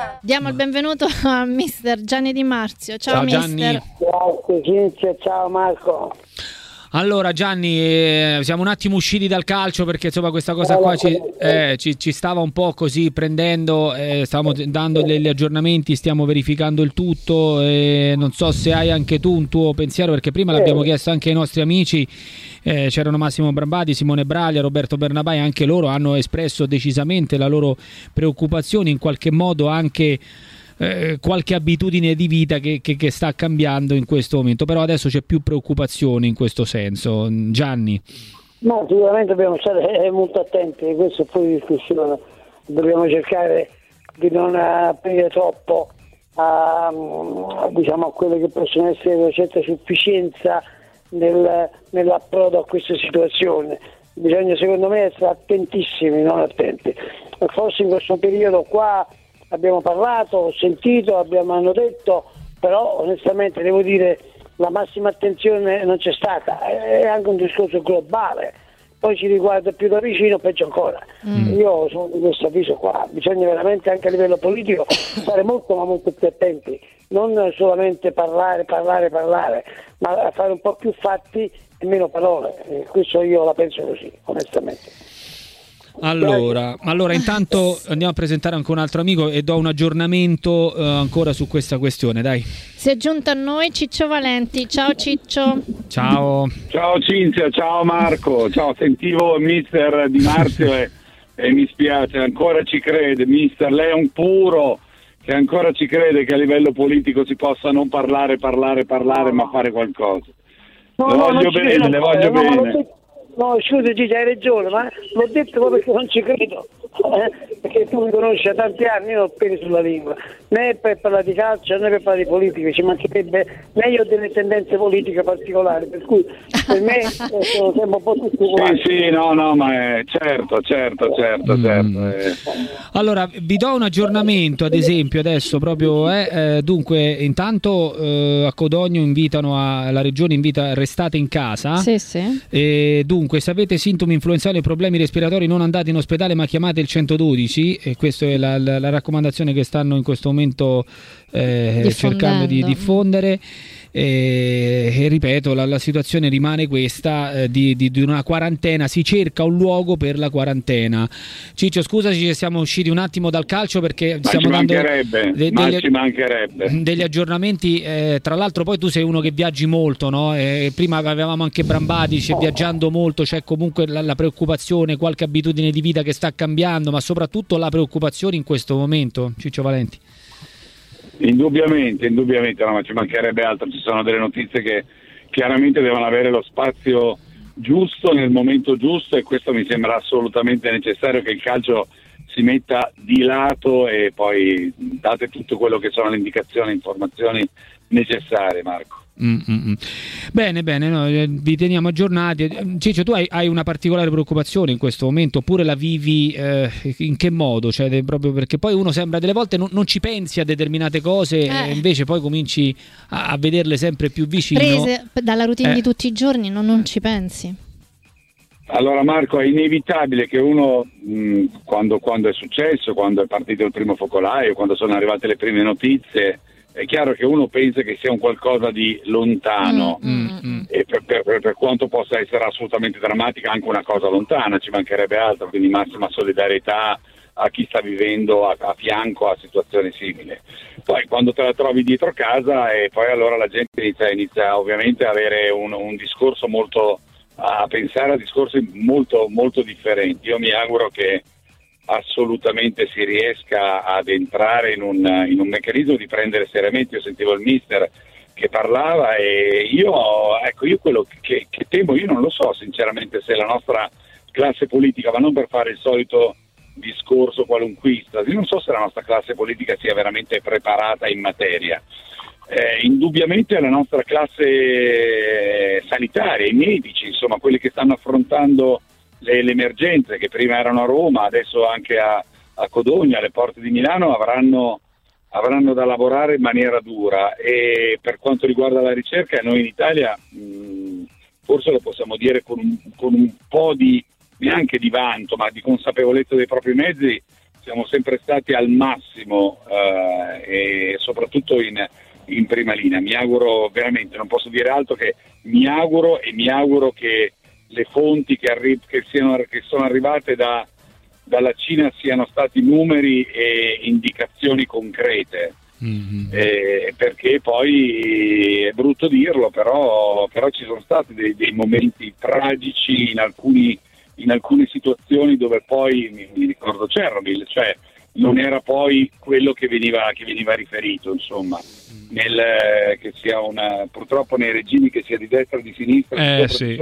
Diamo il benvenuto a mister Gianni Di Marzio. Ciao mister. Gianni. Grazie Cinzia, ciao Marco. Allora Gianni, siamo un attimo usciti dal calcio perché insomma questa cosa qua ci stava un po' così prendendo, stavamo dando degli aggiornamenti, stiamo verificando il tutto, non so se hai anche tu un tuo pensiero, perché prima l'abbiamo chiesto anche ai nostri amici, c'erano Massimo Brambati, Simone Braglia, Roberto Bernabei, anche loro hanno espresso decisamente la loro preoccupazione, in qualche modo anche qualche abitudine di vita che sta cambiando in questo momento, però adesso c'è più preoccupazione in questo senso. Gianni? No, sicuramente dobbiamo stare molto attenti, questo è fuori discussione, dobbiamo cercare di non aprire troppo a quelle che possono essere una certa sufficienza nell'approdo a questa situazione. Bisogna secondo me essere attentissimi, non attenti. Forse in questo periodo qua abbiamo parlato, ho sentito, hanno detto, però onestamente devo dire la massima attenzione non c'è stata, è anche un discorso globale, poi ci riguarda più da vicino, peggio ancora. Io sono di questo avviso qua, bisogna veramente anche a livello politico stare molto ma molto più attenti, non solamente parlare, ma fare un po' più fatti e meno parole, questo io la penso così, onestamente. Allora, intanto andiamo a presentare anche un altro amico e do un aggiornamento ancora su questa questione, dai. Si è giunto a noi Ciccio Valenti. Ciao Ciccio. Ciao Cinzia, ciao Marco, ciao, sentivo mister Di Marzio e mi spiace, ancora ci crede mister, lei è un puro che ancora ci crede che a livello politico si possa non parlare, ma fare qualcosa. Le voglio bene. No, scusa Gigi, hai ragione, ma l'ho detto proprio perché non ci credo, perché tu mi conosci da tanti anni, io ho peli sulla lingua, né per parlare di calcio né per parlare di politica, ci mancherebbe, né io ho delle tendenze politiche particolari, per cui per me sono sempre un po' tutti uguali. Sì, no, ma certo. Allora, vi do un aggiornamento, ad esempio, adesso proprio, dunque, intanto a Codogno la regione invita restate in casa. Sì. Dunque, se avete sintomi influenzali e problemi respiratori non andate in ospedale ma chiamate il 112, e questa è la raccomandazione che stanno in questo momento cercando di diffondere. E ripeto, la situazione rimane questa, di una quarantena, si cerca un luogo per la quarantena. Ciccio, scusaci che siamo usciti un attimo dal calcio perché stiamo dando ci mancherebbe degli aggiornamenti, tra l'altro poi tu sei uno che viaggi molto, no? Prima avevamo anche Brambati, viaggiando molto, c'è comunque la preoccupazione, qualche abitudine di vita che sta cambiando, ma soprattutto la preoccupazione in questo momento, Ciccio Valenti. Indubbiamente, no, ma ci mancherebbe altro, ci sono delle notizie che chiaramente devono avere lo spazio giusto nel momento giusto, e questo mi sembra assolutamente necessario, che il calcio si metta di lato e poi date tutto quello che sono le indicazioni, informazioni necessarie, Marco. Bene, no, vi teniamo aggiornati. Ciccio, tu hai una particolare preoccupazione in questo momento, oppure la vivi in che modo? Cioè, proprio perché poi uno sembra delle volte non ci pensi a determinate cose e invece poi cominci a vederle sempre più vicino. Prese dalla routine di tutti i giorni, non ci pensi. Allora Marco, è inevitabile che uno quando è successo, quando è partito il primo focolaio, quando sono arrivate le prime notizie, è chiaro che uno pensa che sia un qualcosa di lontano, e per quanto possa essere assolutamente drammatica anche una cosa lontana, ci mancherebbe altro, quindi massima solidarietà a chi sta vivendo a fianco a situazioni simili. Poi quando te la trovi dietro casa, e poi allora la gente inizia ovviamente a avere un discorso molto, a pensare a discorsi molto, molto differenti. Io mi auguro che assolutamente si riesca ad entrare in un meccanismo di prendere seriamente. Io sentivo il mister che parlava e io quello che temo, io non lo so sinceramente se la nostra classe politica, ma non per fare il solito discorso qualunquista, io non so se la nostra classe politica sia veramente preparata in materia. Indubbiamente la nostra classe sanitaria, i medici, insomma quelli che stanno affrontando le emergenze, che prima erano a Roma, adesso anche a Codogno, alle porte di Milano, avranno da lavorare in maniera dura. E per quanto riguarda la ricerca, noi in Italia forse lo possiamo dire con un po' di, neanche di vanto, ma di consapevolezza dei propri mezzi, siamo sempre stati al massimo e soprattutto in prima linea. Mi auguro veramente, non posso dire altro che mi auguro che le fonti che sono arrivate dalla Cina siano stati numeri e indicazioni concrete. Perché poi è brutto dirlo, però ci sono stati dei momenti tragici in alcune situazioni dove poi mi ricordo Chernobyl, cioè non era poi quello che veniva riferito, insomma, che sia purtroppo nei regimi, che sia di destra o di sinistra, sì.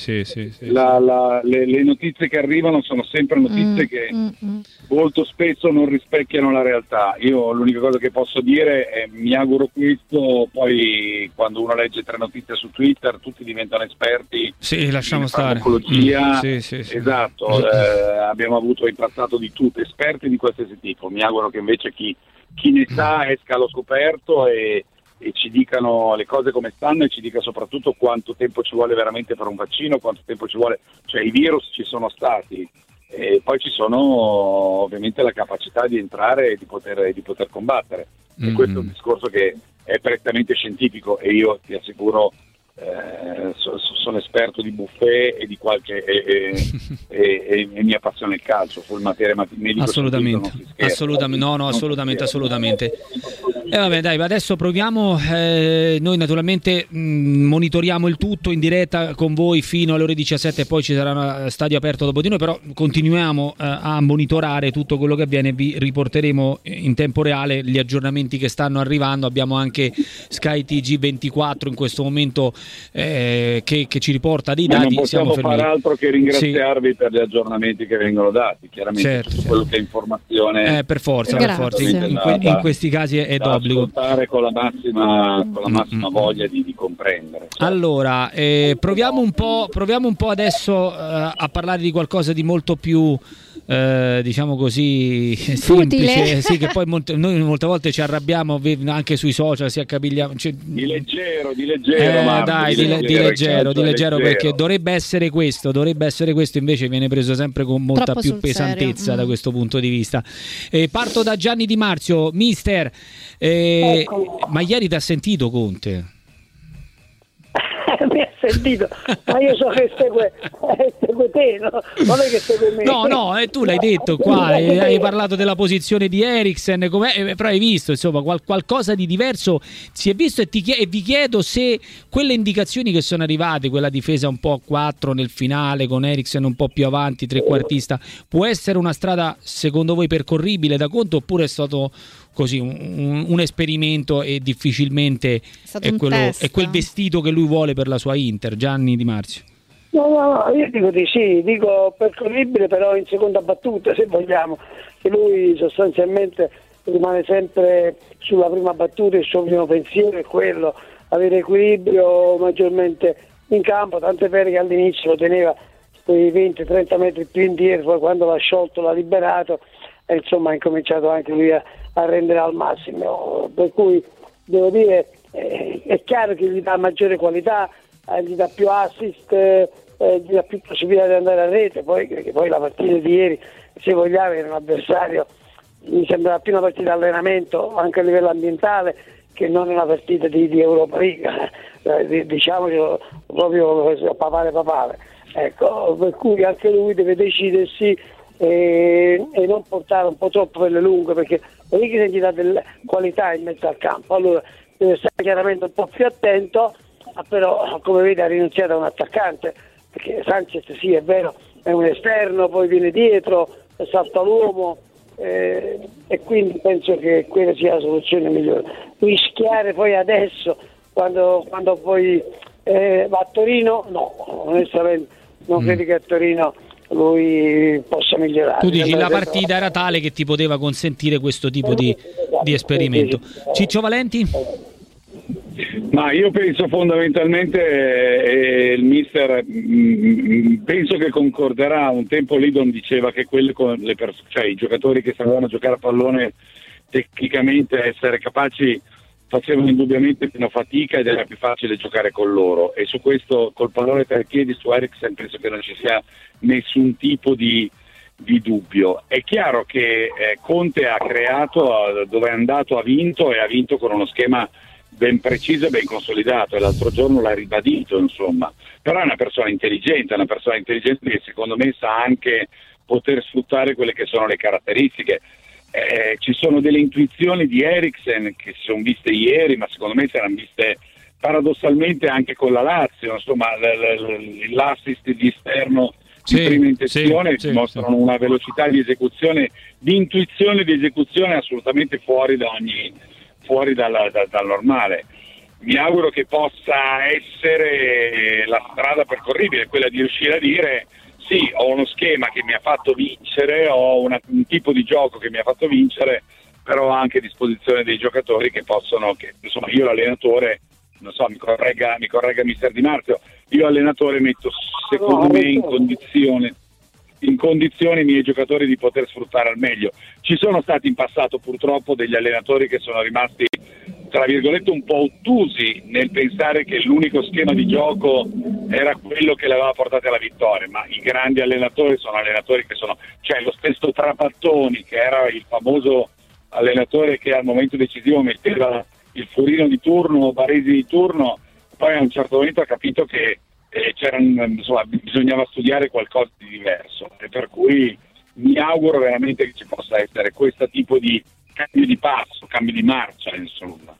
Le notizie che arrivano sono sempre notizie che molto spesso non rispecchiano la realtà. Io l'unica cosa che posso dire è mi auguro questo, poi quando uno legge 3 notizie su Twitter tutti diventano esperti lasciamo in stare. farmacologia. Esatto, abbiamo avuto in passato di tutto, esperti di qualsiasi tipo. Mi auguro che invece chi ne sa esca allo scoperto e ci dicano le cose come stanno, e ci dica soprattutto quanto tempo ci vuole veramente per un vaccino, quanto tempo ci vuole, cioè i virus ci sono stati, e poi ci sono ovviamente la capacità di entrare e di poter combattere. E questo è un discorso che è prettamente scientifico, e io ti assicuro sono esperto di buffet e di qualche e mi appassiona il calcio, sul materia medico. Assolutamente. E vabbè, dai, adesso proviamo, noi naturalmente monitoriamo il tutto in diretta con voi fino alle ore 17, e poi ci sarà uno stadio aperto dopo di noi, però continuiamo a monitorare tutto quello che avviene, vi riporteremo in tempo reale gli aggiornamenti che stanno arrivando. Abbiamo anche Sky TG24 in questo momento che ci riporta dei dati. Non possiamo fare altro che ringraziarvi per gli aggiornamenti che vengono dati, chiaramente, tutto quello che è informazione per forza in questi casi è d'obbligo ascoltare con la massima voglia di comprendere. Allora proviamo un po' adesso a parlare di qualcosa di molto più diciamo così semplice, sì, che poi noi molte volte ci arrabbiamo anche sui social, si accapigliamo, di leggero Marco, di leggero perché dovrebbe essere questo, invece viene preso sempre con molta troppo più pesantezza da questo punto di vista. Parto da Gianni Di Marzio, mister, ma ieri ti ha sentito Conte? Mi ha sentito, ma io so che segue te, no? Non è che segue me. No, tu l'hai detto qua, hai parlato della posizione di Eriksen, però hai visto, insomma, qualcosa di diverso si è visto, e vi chiedo se quelle indicazioni che sono arrivate, quella difesa un po' a 4 nel finale con Eriksen un po' più avanti, trequartista, può essere una strada secondo voi percorribile da Conte, oppure è stato così un esperimento e difficilmente è quel vestito che lui vuole per la sua Inter? Gianni Di Marzio. No, io dico di sì, dico percorribile, però in seconda battuta, se vogliamo, che lui sostanzialmente rimane sempre sulla prima battuta, il suo primo pensiero è quello, avere equilibrio maggiormente in campo, tant'è vero che all'inizio lo teneva quei 20-30 metri più indietro, poi quando l'ha sciolto l'ha liberato, e insomma ha incominciato anche lui a rendere al massimo, per cui devo dire è chiaro che gli dà maggiore qualità, gli dà più assist, gli dà più possibilità di andare a rete, perché poi la partita di ieri, se vogliamo, era un avversario, mi sembra più una partita di allenamento anche a livello ambientale che non una partita di Europa League, diciamocelo proprio papale, ecco, per cui anche lui deve decidersi e non portare un po' troppo per le lunghe, perché Eriksen gli dà delle qualità in mezzo al campo, allora deve stare chiaramente un po' più attento, però come vede ha rinunziato a un attaccante, perché Sanchez sì, è vero, è un esterno, poi viene dietro, salta l'uomo, e quindi penso che quella sia la soluzione migliore. Rischiare poi adesso quando poi va a Torino, no, onestamente non credo che a Torino lui possa migliorare. Tu dici la partita era tale che ti poteva consentire questo tipo di esperimento. Ciccio Valenti? Ma io penso fondamentalmente il mister penso che concorderà. Un tempo Lidon diceva che quelli con cioè i giocatori che sapevano giocare a pallone tecnicamente, essere capaci, facevano indubbiamente meno fatica ed era più facile giocare con loro, e su questo col pallone tra i piedi su Eriksen penso che non ci sia nessun tipo di di dubbio. È chiaro che Conte ha creato, dove è andato ha vinto, e ha vinto con uno schema ben preciso e ben consolidato, e l'altro giorno l'ha ribadito, insomma. Però è una persona intelligente che secondo me sa anche poter sfruttare quelle che sono le caratteristiche. Ci sono delle intuizioni di Eriksen che si sono viste ieri, ma secondo me si erano viste paradossalmente anche con la Lazio, insomma l'assist di esterno di prima intenzione mostrano una velocità di esecuzione, di intuizione di esecuzione assolutamente fuori dal normale. Mi auguro che possa essere la strada percorribile, quella di riuscire a dire sì, ho uno schema che mi ha fatto vincere, ho un tipo di gioco che mi ha fatto vincere, però ho anche a disposizione dei giocatori che possono, insomma io l'allenatore, non so, mi corregga mister Di Marzio, io allenatore metto secondo me in condizione i miei giocatori di poter sfruttare al meglio. Ci sono stati in passato purtroppo degli allenatori che sono rimasti tra virgolette un po' ottusi nel pensare che l'unico schema di gioco era quello che le aveva portate alla vittoria, ma i grandi allenatori sono allenatori che sono, cioè lo stesso Trapattoni, che era il famoso allenatore che al momento decisivo metteva il Furino di turno, Baresi di turno, poi a un certo momento ha capito che bisognava studiare qualcosa di diverso, e per cui mi auguro veramente che ci possa essere questo tipo di cambio di passo, cambio di marcia, insomma.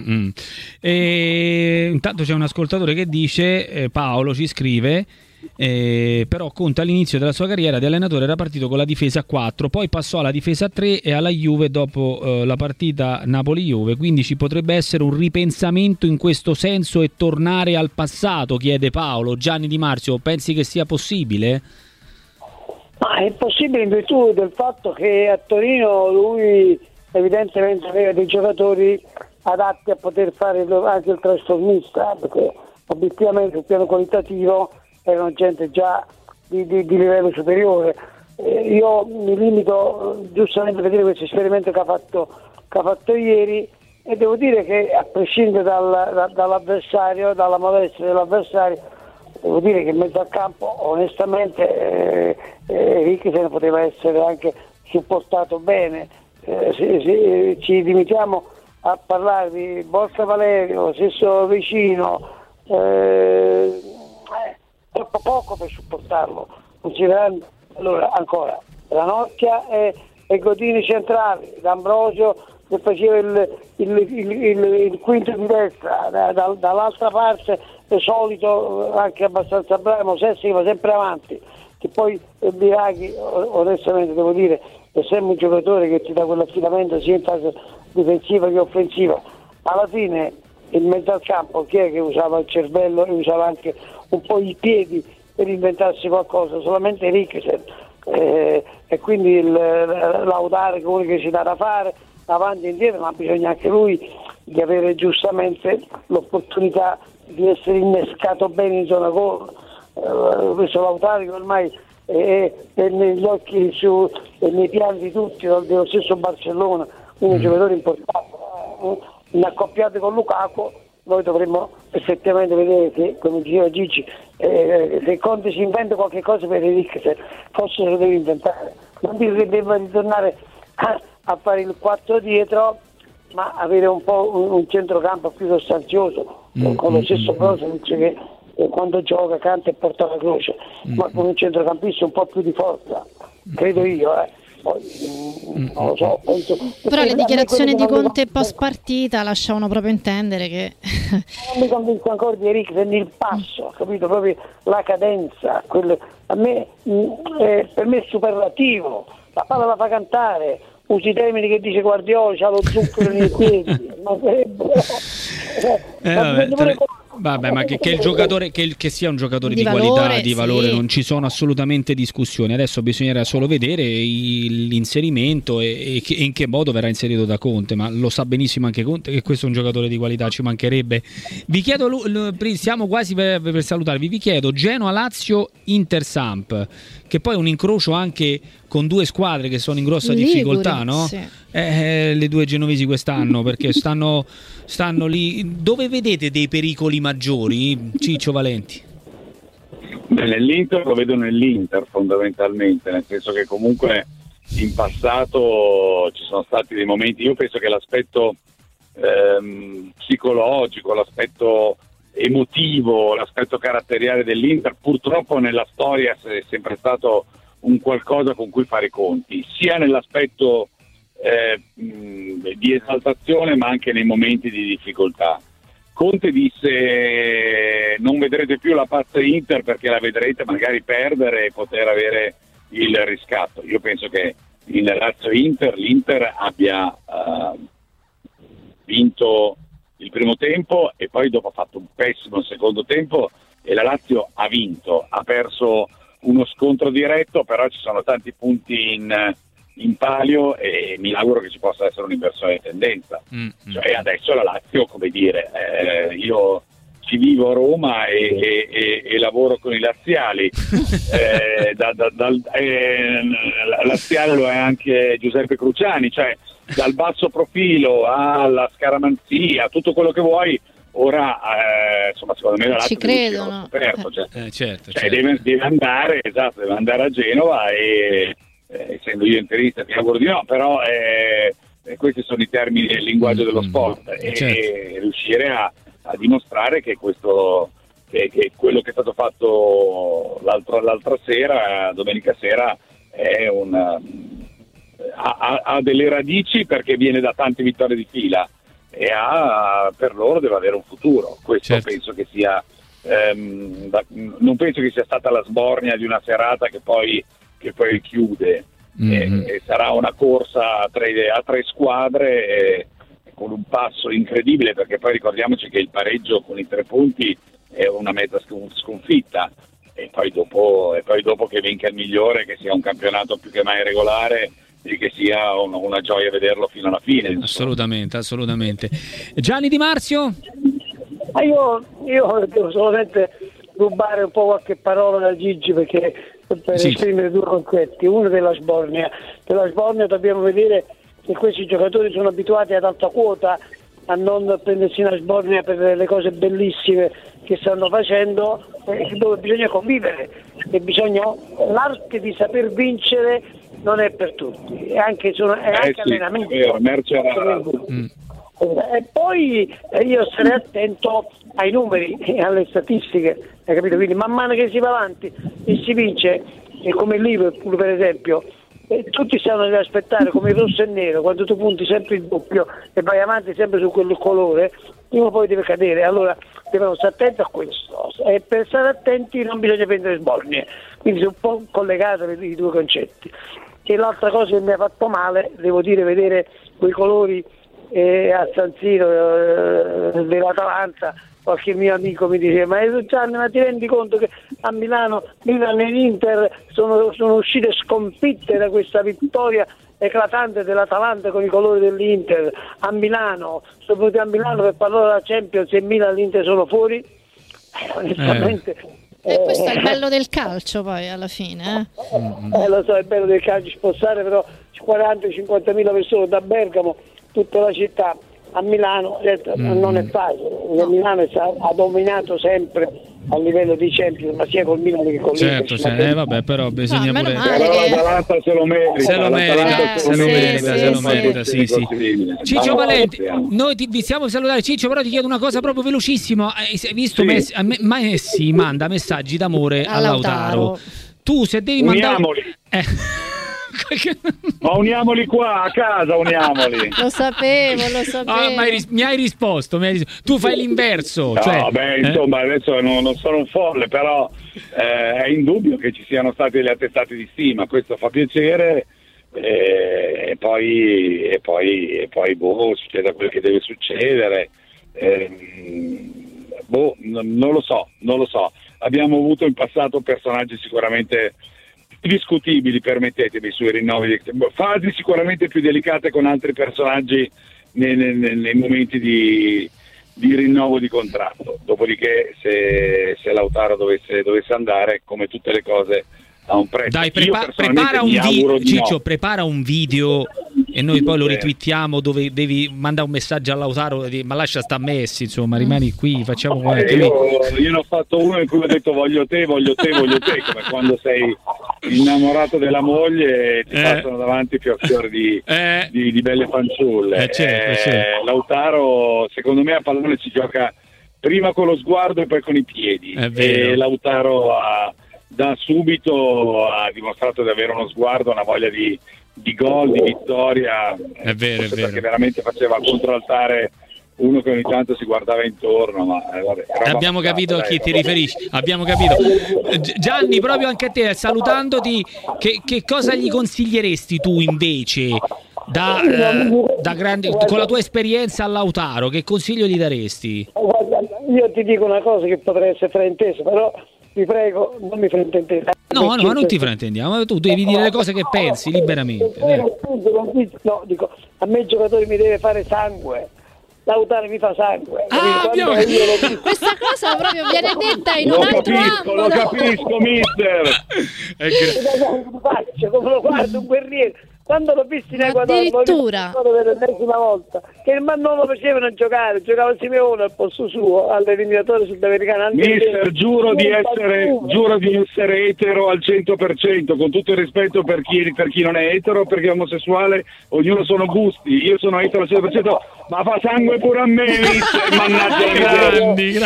E intanto c'è un ascoltatore che dice, Paolo ci scrive, però Conte all'inizio della sua carriera di allenatore era partito con la difesa a 4, poi passò alla difesa a 3 e alla Juve dopo la partita Napoli-Juve, quindi ci potrebbe essere un ripensamento in questo senso e tornare al passato, chiede Paolo. Gianni Di Marzio, pensi che sia possibile? Ma è possibile in virtù del fatto che a Torino lui evidentemente aveva dei giocatori adatti a poter fare anche il trasformista, perché obiettivamente sul piano qualitativo erano gente già di livello superiore. Io mi limito giustamente a vedere questo esperimento che ha fatto ieri, e devo dire che a prescindere dall'avversario, dalla modestia dell'avversario, devo dire che in mezzo al campo onestamente Eriksen poteva essere anche supportato bene. Se ci limitiamo a parlare di Borca Valerio, Sesso Vicino, troppo poco per supportarlo, considerando allora ancora Ranocchia e Godini centrali, D'Ambrosio che faceva il quinto di destra, dall'altra parte è solito anche abbastanza bravo Sessi, che va sempre avanti, che poi Biraghi onestamente devo dire è sempre un giocatore che ti dà quell'affidamento sia in fase difensiva che offensiva. Alla fine in mezzo al campo chi è che usava il cervello e usava anche un po' i piedi per inventarsi qualcosa? Solamente Eriksen, e quindi laudare come che si dà da fare avanti e indietro, ma bisogna anche lui di avere giustamente l'opportunità di essere innescato bene in zona gol. Questo Lautaro ormai è negli occhi e nei piani di tutti, dello stesso Barcellona, un giocatore importante, accoppiato con Lukaku. Noi dovremmo effettivamente vedere che, come diceva Gigi, se Conte si inventa qualche cosa per Eriksen, forse se lo deve inventare, non dico che debba ritornare a fare il 4 dietro, ma avere un po' un centrocampo più sostanzioso, con lo stesso Brozovic che quando gioca canta e porta la croce, ma con un centrocampista un po' più di forza, credo io. Non lo so, penso. Però le dichiarazioni di Conte post partita lasciavano proprio intendere che non mi convinco ancora di Eriksen il passo, capito? Proprio la cadenza, per me è superlativo, la palla la fa cantare, usi i termini che dice Guardiola, c'ha lo zucchero nei piedi, vabbè, ma che il giocatore che sia un giocatore di qualità, di valore, non ci sono assolutamente discussioni. Adesso bisognerà solo vedere l'inserimento e in che modo verrà inserito da Conte, ma lo sa benissimo anche Conte che questo è un giocatore di qualità, ci mancherebbe. Vi chiedo, siamo quasi per salutarvi, vi chiedo Genoa-Lazio Intersamp, che poi è un incrocio anche con due squadre che sono in grossa difficoltà, no? Sì. Le due genovesi quest'anno, perché stanno lì. Dove vedete dei pericoli maggiori, Ciccio Valenti? Nell'Inter lo vedo nell'Inter fondamentalmente, nel senso che comunque in passato ci sono stati dei momenti, io penso che l'aspetto psicologico, l'aspetto emotivo, l'aspetto caratteriale dell'Inter purtroppo nella storia è sempre stato un qualcosa con cui fare i conti, sia nell'aspetto di esaltazione ma anche nei momenti di difficoltà. Conte disse non vedrete più la pazza Inter perché la vedrete magari perdere e poter avere il riscatto. Io penso che in Lazio Inter l'Inter abbia vinto il primo tempo e poi dopo ha fatto un pessimo secondo tempo e la Lazio ha vinto, ha perso uno scontro diretto, però ci sono tanti punti in palio e mi auguro che ci possa essere un'inversione di tendenza. Cioè adesso la Lazio, come dire, io ci vivo a Roma e lavoro con i laziali, laziale lo è anche Giuseppe Cruciani, cioè dal basso profilo alla scaramanzia, tutto quello che vuoi. Ora, insomma, secondo me la Lazio ci credono. Certo. Deve andare a Genova e essendo io interista ti auguro di no, però questi sono i termini del linguaggio dello sport e riuscire a dimostrare che questo che quello che è stato fatto l'altra sera, domenica sera, è ha delle radici perché viene da tante vittorie di fila e per loro deve avere un futuro. Questo penso che sia non penso che sia stata la sbornia di una serata che poi chiude. E sarà una corsa a tre squadre con un passo incredibile, perché poi ricordiamoci che il pareggio con i 3 punti è una mezza sconfitta e poi dopo che vinca il migliore, che sia un campionato più che mai regolare e che sia una gioia vederlo fino alla fine. Assolutamente. Gianni Di Marzio? Io devo solamente rubare un po' qualche parola da Gigi per esprimere 2 concetti. Uno della sbornia dobbiamo vedere che questi giocatori sono abituati ad alta quota, a non prendersi una sbornia per le cose bellissime che stanno facendo, dove bisogna convivere e l'arte di saper vincere non è per tutti, è anche allenamento. E poi io sarei attento ai numeri e alle statistiche, hai capito? Quindi man mano che si va avanti e si vince, e come il Liverpool per esempio, tutti stanno ad aspettare come il rosso e nero, quando tu punti sempre il doppio e vai avanti sempre su quel colore, prima o poi deve cadere. Allora devono stare attenti a questo, e per stare attenti non bisogna prendere sbornie, quindi sono un po' collegati i 2 concetti. E l'altra cosa che mi ha fatto male, devo dire, vedere quei colori a San Siro dell'Atalanta. Qualche mio amico mi diceva: ma Gianni, ma ti rendi conto che a Milano Milan e l'Inter sono uscite sconfitte da questa vittoria eclatante dell'Atalanta con i colori dell'Inter a Milano? Sono venuti a Milano per parlare della Champions e Milan e l'Inter sono fuori. Onestamente e questo è il bello del calcio, poi alla fine lo so, è bello del calcio, ci può stare, però 40-50.000 persone da Bergamo, tutta la città a Milano non è facile. Milano ha dominato sempre a livello di Champions, ma sia col Milano che con l'Inter. Vabbè, però bisogna pure. L'Atalanta se lo merita. Sì. Ciccio Valenti, noi ti stiamo salutare. Ciccio, però ti chiedo una cosa proprio velocissimo. Hai visto Messi manda messaggi d'amore a Lautaro. Tu se devi mandare ma uniamoli qua a casa, uniamoli. Lo sapevo. Mi hai risposto. Tu fai l'inverso. Insomma, adesso non sono un folle, però è indubbio che ci siano stati delle attestati di stima, questo fa piacere, e poi succeda quello che deve succedere. Non lo so. Abbiamo avuto in passato personaggi sicuramente discutibili, permettetemi, sui rinnovi, fasi sicuramente più delicate con altri personaggi nei momenti di rinnovo di contratto. Dopodiché se Lautaro dovesse andare, come tutte le cose, ha un prezzo. Dai, prepara un video e noi poi lo ritwittiamo, dove devi mandare un messaggio a Lautaro, ma lascia sta Messi, insomma, rimani qui, facciamo io ne ho fatto uno in cui ho detto voglio te, come quando sei innamorato della moglie e ti passano davanti fior di belle fanciulle. Certo. Lautaro secondo me a pallone si gioca prima con lo sguardo e poi con i piedi, e Lautaro da subito ha dimostrato di avere uno sguardo, una voglia di gol, di vittoria, è vero. Perché veramente faceva contraltare uno che ogni tanto si guardava intorno, ma abbiamo capito a chi ti riferisci, abbiamo capito. Gianni, proprio anche a te, salutandoti, che cosa gli consiglieresti tu invece da grande, con la tua esperienza a Lautaro, che consiglio gli daresti? Io ti dico una cosa che potrebbe essere fraintesa, però vi prego, non mi fraintendete. No, non ti fraintendiamo, tu devi dire le cose che pensi liberamente. No, dico, a me il giocatore mi deve fare sangue. Lautaro mi fa sangue. Questa cosa proprio viene detta in un altro ambito. Lo capisco, mister. Come lo guardo un guerriero. Quando l'ho visto in Ecuador, addirittura per l'ennesima volta, che ma non lo facevano giocare, giocava Simeone al posto suo all'eliminatore sudamericano. Mister, giuro di essere etero al 100%, con tutto il rispetto per chi non è etero, perché è omosessuale, ognuno sono gusti, io sono etero al 100%, ma fa sangue pure a me, mister, mannaggia, grandi.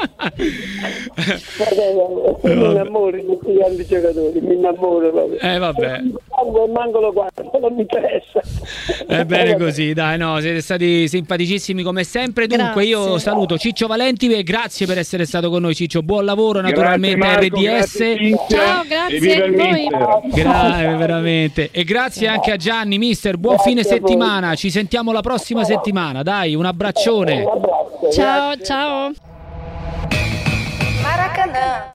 Mi innamoro di tutti gli altri giocatori, mi innamoro proprio. Vabbè. Manco lo guardo, non mi interessa. È bene così, dai, no, siete stati simpaticissimi come sempre. Dunque io saluto Ciccio Valenti e grazie per essere stato con noi, Ciccio. Buon lavoro naturalmente a RDS. Ciao, grazie a voi. Grazie veramente. E grazie anche a Gianni, mister. Buon fine settimana. Ci sentiamo la prossima settimana. Dai, un abbraccione. Ciao. Maracanã.